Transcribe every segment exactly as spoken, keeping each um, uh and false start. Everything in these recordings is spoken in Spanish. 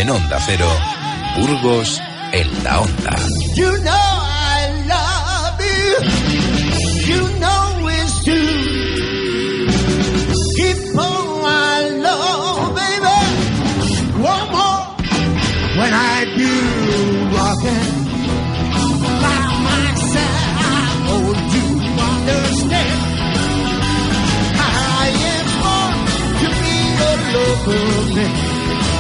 En Onda Cero, Burgos en la Onda. You know I love you. You know it's true. Keep on my love, baby. One more. When I do walking by myself, I know you understand. I am born to be a lover man.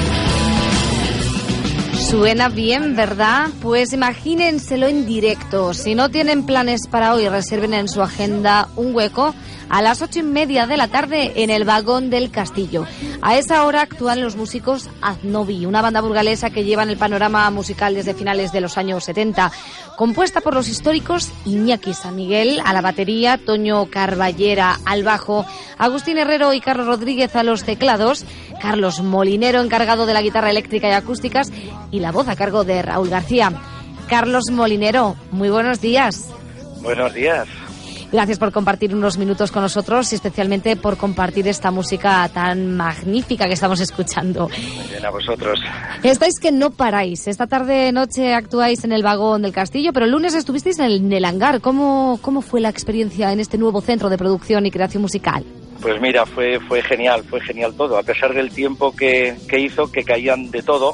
Suena bien, ¿verdad? Pues imagínenselo en directo. Si no tienen planes para hoy, reserven en su agenda un hueco a las ocho y media de la tarde en el Vagón del Castillo. A esa hora actúan los músicos Aznovi, una banda burgalesa que lleva en el panorama musical desde finales de los años setenta, compuesta por los históricos Iñaki San Miguel a la batería, Toño Carballera al bajo, Agustín Herrero y Carlos Rodríguez a los teclados, Carlos Molinero encargado de la guitarra eléctrica y acústicas y la voz a cargo de Raúl García. Carlos Molinero, muy buenos días. Buenos días. Gracias por compartir unos minutos con nosotros y especialmente por compartir esta música tan magnífica que estamos escuchando. Muy bien, a vosotros. Estáis que no paráis. Esta tarde noche actuáis en el Vagón del Castillo, pero el lunes estuvisteis en el, en el hangar. ¿Cómo, ¿Cómo fue la experiencia en este nuevo centro de producción y creación musical? Pues mira, fue fue genial, fue genial todo. A pesar del tiempo que, que hizo, que caían de todo,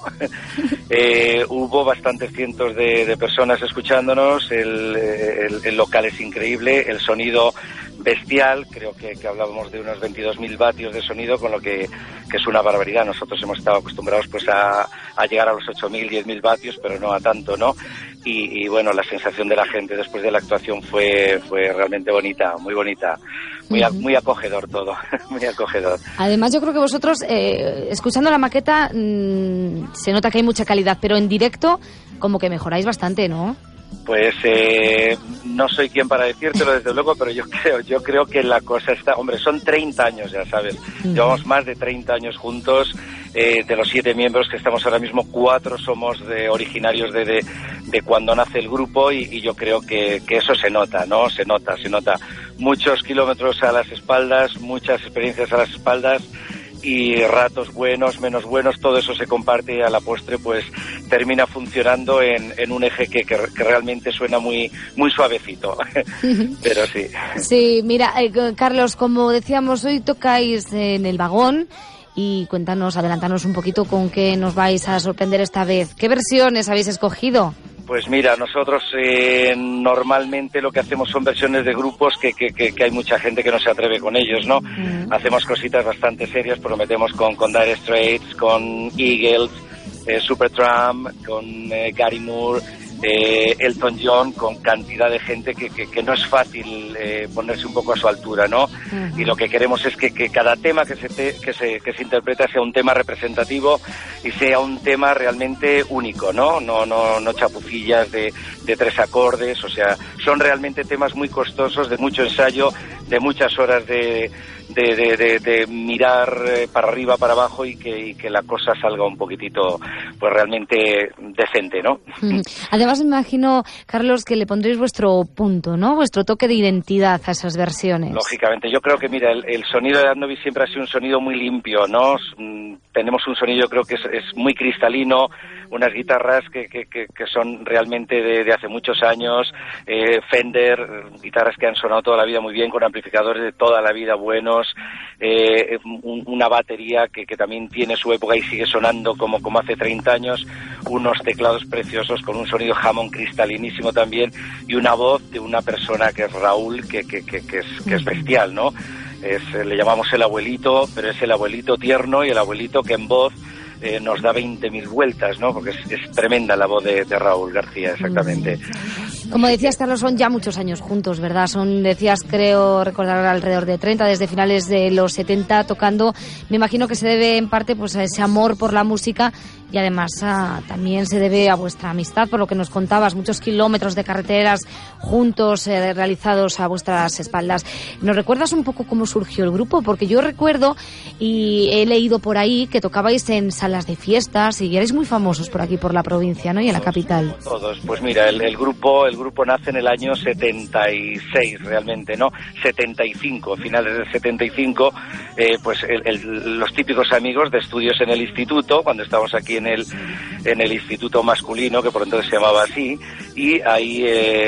eh, hubo bastantes cientos de, de personas escuchándonos, el, el, el local es increíble, el sonido bestial, creo que, que hablábamos de unos veintidós mil vatios de sonido, con lo que, que es una barbaridad. Nosotros hemos estado acostumbrados pues a, a llegar a los ocho mil, diez mil vatios, pero no a tanto, ¿no? Y, y bueno, la sensación de la gente después de la actuación fue fue realmente bonita, muy bonita, muy, uh-huh. muy acogedor todo, muy acogedor. Además yo creo que vosotros, eh, escuchando la maqueta, mmm, se nota que hay mucha calidad, pero en directo como que mejoráis bastante, ¿no? Pues eh, no soy quien para decírtelo desde luego, pero yo creo yo creo que la cosa está... Hombre, son treinta años, ya sabes. Uh-huh. Llevamos más de treinta años juntos. Eh, de los siete miembros que estamos ahora mismo, cuatro somos de, originarios de, de, de cuando nace el grupo y, y yo creo que, que eso se nota, ¿no? Se nota, se nota. Muchos kilómetros a las espaldas, muchas experiencias a las espaldas y ratos buenos, menos buenos, todo eso se comparte y a la postre pues termina funcionando en, en un eje que, que, que realmente suena muy muy suavecito, pero sí. Sí, mira, eh, Carlos, como decíamos, hoy tocáis en el Vagón y cuéntanos, adelantanos un poquito con qué nos vais a sorprender esta vez. ¿Qué versiones habéis escogido? Pues mira, nosotros eh, normalmente lo que hacemos son versiones de grupos que, que, que, que hay mucha gente que no se atreve con ellos, ¿no? Mm. Hacemos cositas bastante serias, pero lo metemos con, con Dire Straits, con Eagles, eh, Supertramp, con eh, Gary Moore, eh, Elton John, con cantidad de gente que, que, que no es fácil eh, ponerse un poco a su altura, ¿no? Uh-huh. Y lo que queremos es que, que cada tema que se, te, que, se, que se interpreta sea un tema representativo y sea un tema realmente único, ¿no? No, no, no chapucillas de, de tres acordes, o sea, son realmente temas muy costosos, de mucho ensayo, de muchas horas de... De, de, de, de mirar para arriba, para abajo y que, y que la cosa salga un poquitito, pues realmente decente, ¿no? Además me imagino, Carlos, que le pondréis vuestro punto, ¿no? Vuestro toque de identidad a esas versiones. Lógicamente, yo creo que, mira, el, el sonido de Aznovi siempre ha sido un sonido muy limpio, ¿no? Tenemos un sonido, yo creo que es, es muy cristalino, unas guitarras que, que, que, que son realmente de, de hace muchos años, eh, Fender, guitarras que han sonado toda la vida muy bien, con amplificadores de toda la vida buenos, eh, un, una batería que, que también tiene su época y sigue sonando como, como hace treinta años, unos teclados preciosos con un sonido Hammond cristalinísimo también y una voz de una persona que es Raúl, que, que, que, que, es, que es bestial, ¿no? Es, le llamamos el abuelito, pero es el abuelito tierno y el abuelito que en voz eh, nos da veinte mil vueltas, ¿no? Porque es, es tremenda la voz de, de Raúl García, exactamente. Como decías, Carlos, son ya muchos años juntos, ¿verdad? Son, decías, creo recordar, alrededor de treinta, desde finales de los setenta tocando. Me imagino que se debe en parte pues a ese amor por la música y además a, también se debe a vuestra amistad, por lo que nos contabas, muchos kilómetros de carreteras juntos eh, realizados a vuestras espaldas. ¿Nos recuerdas un poco cómo surgió el grupo? Porque yo recuerdo y he leído por ahí que tocabais en Salamanca salas de fiestas y eres muy famosos por aquí, por la provincia, ¿no? Y en la capital. Todos. Pues mira, el, el grupo el grupo nace en el año setenta y seis, realmente, ¿no? setenta y cinco, finales del setenta y cinco, eh, pues el, el, los típicos amigos de estudios en el instituto, cuando estábamos aquí en el en el instituto masculino, que por entonces se llamaba así, y ahí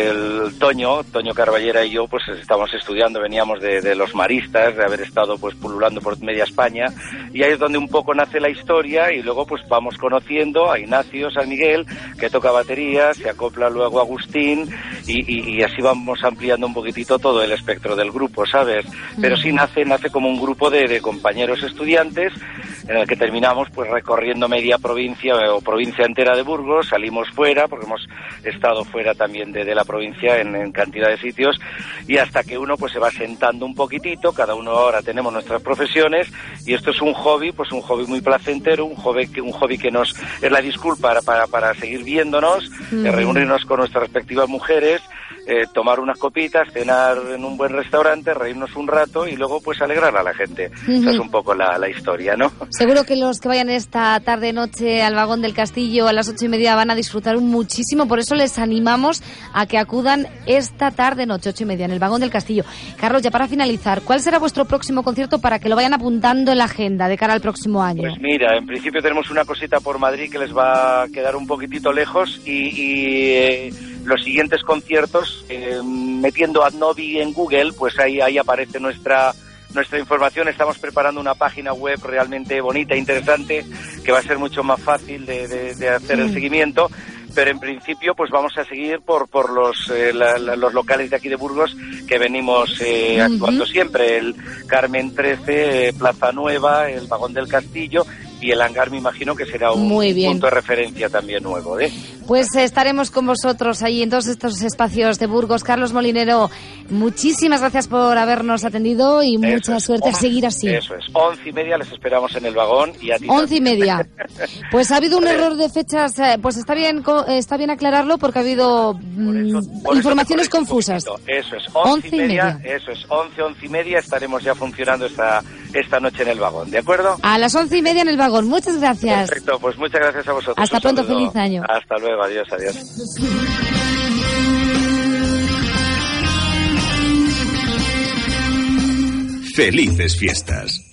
el Toño, Toño Carballera y yo, pues estábamos estudiando, veníamos de, de los maristas, de haber estado pues pululando por media España, y ahí es donde un poco nace la historia, y luego pues vamos conociendo a Ignacio, San Miguel, que toca batería, se acopla luego Agustín, y, y, y así vamos ampliando un poquitito todo el espectro del grupo, ¿sabes? Pero sí nace, nace como un grupo de, de compañeros estudiantes, en el que terminamos pues recorriendo media provincia o provincia entera de Burgos, salimos fuera, porque hemos estado fuera también de, de la provincia en, en cantidad de sitios, y hasta que uno pues se va sentando un poquitito, cada uno ahora tenemos nuestras profesiones, y esto es un hobby, pues un hobby muy placentero, un hobby que, un hobby que nos es la disculpa para, para seguir viéndonos, mm. eh, reunirnos con nuestras respectivas mujeres, eh, tomar unas copitas, cenar en un buen restaurante, reírnos un rato y luego pues alegrar a la gente. Mm-hmm. Esa es un poco la, la historia, ¿no? Seguro que los que vayan esta tarde-noche al Vagón del Castillo a las ocho y media van a disfrutar muchísimo, por eso les animamos a que acudan esta tarde-noche, ocho y media, en el Vagón del Castillo. Carlos, ya para finalizar, ¿cuál será vuestro próximo concierto para que lo vayan apuntando en la agenda de cara al próximo año? Pues mira, en principio tenemos una cosita por Madrid que les va a quedar un poquitito lejos, y, y eh, los siguientes conciertos, eh, metiendo Adnovi en Google, pues ahí, ahí aparece nuestra... nuestra información. Estamos preparando una página web realmente bonita e interesante, que va a ser mucho más fácil de, de, de hacer el seguimiento, pero en principio pues vamos a seguir por por los eh, la, la, los locales de aquí de Burgos que venimos eh, uh-huh. actuando siempre, el Carmen trece, eh, Plaza Nueva, el Vagón del Castillo y el hangar, me imagino que será un punto de referencia también nuevo, ¿eh? Pues estaremos con vosotros ahí en todos estos espacios de Burgos. Carlos Molinero, muchísimas gracias por habernos atendido y eso mucha es. suerte once, a seguir así. Eso es, once y media les esperamos en el vagón y a ti once y media. Pues ha habido un error de fechas, pues está bien está bien aclararlo porque ha habido por eso, por informaciones confusas. Eso es, once y media, eso es, once, once y media estaremos ya funcionando esta, esta noche en el vagón, ¿de acuerdo? A las once y media en el vagón. Muchas gracias. Perfecto, pues muchas gracias a vosotros. Hasta pronto, feliz año. Hasta luego, adiós, adiós. Felices fiestas.